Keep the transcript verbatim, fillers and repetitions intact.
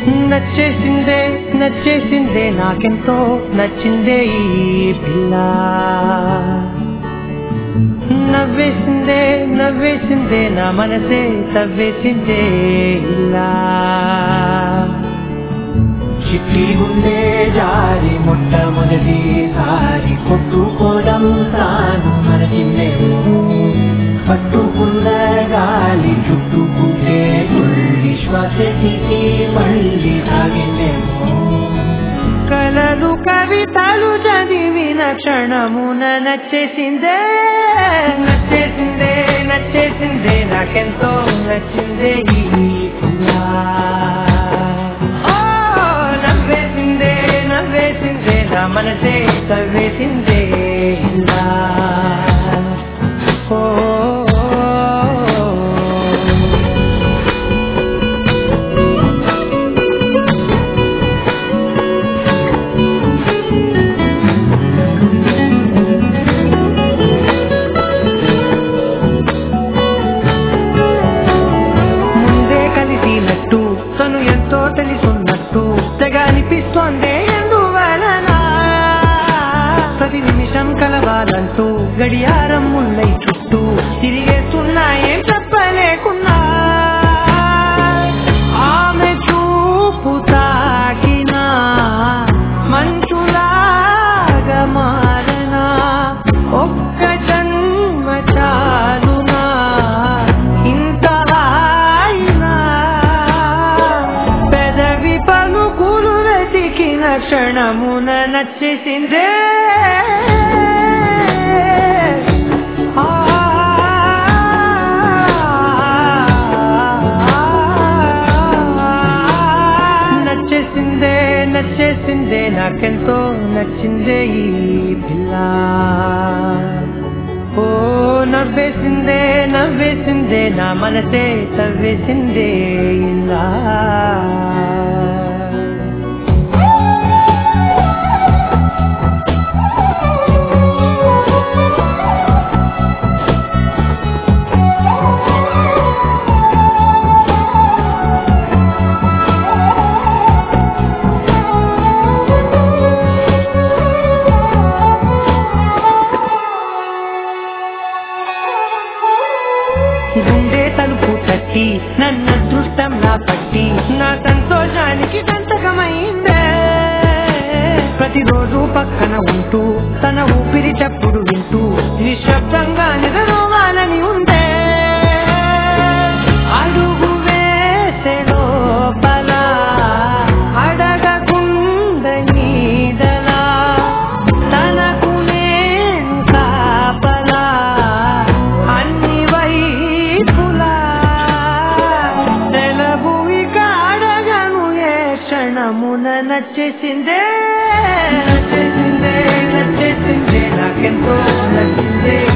నచ్చేసిందే నచ్చేసిందే నాకెంతో నచ్చిందే ఈ పిల్ల నవ్వేసిందే నవ్వేసిందే నా మనసే తవ్వేసిందే ఇలా చిట్టి గుండె జారి మొట్టమొదటిసారి కొట్టుకోవడం తాను మరచిందేమో పట్టుకున్న గాలి చుట్టుకుంటే తుల్లి శ్వాస తీసి మళ్ళీ సాగిందేమో కలలు కవితలు చదివిన క్షణమున నచ్చేసిందే నచ్చేసిందే నచ్చేసిందే నాకెంతో నచ్చిందే ఈ పిల్ల నవ్వేసిందే నవ్వేసిందే నా మనసే తవ్వేసిందే ఇలా తను ఎంతో తెలుసున్నట్టు తెగ అనిపిస్తోందే ఎందువలన ప్రతి నిమిషం కలవాలంటూ గడియారం ముల్లై చుట్టూ తిరిగేస్తున్నా ఏం చెప్పలేకున్నా ఆమె చూపు తాకినా మంచులాగా మారనా ఒక్క జన్మ చాలునా ఇంత క్షణమున నచ్చేసిందే నచ్చేసిందే నచ్చేసిందే నాకెంతో నచ్చిందే ఈ పిల్ల ఓ నవ్వేసిందే నవ్వేసిందే నా మనసే తవ్వేసిందే ఇలా గుండె తలుపు తట్టి నన్న అదృష్టం నా పట్టి నా సంతోషానికి సంతకమైందే ప్రతిరోజు పక్కన ఉంటూ తన ఊపిరి చప్పుడు వింటూ నిశ్శబ్దంగా నిద్రపోవాలని ఉందే అడుగు వేసే లోపల అడగకుండా నీడలా తనకు నేను కాపలా అన్ని వైపులా సెలవు ఇక అడగను ఏ క్షణమున నచ్చేసిందే నచ్చేసిందే నచ్చేసిందే నాకెంతో నచ్చిందే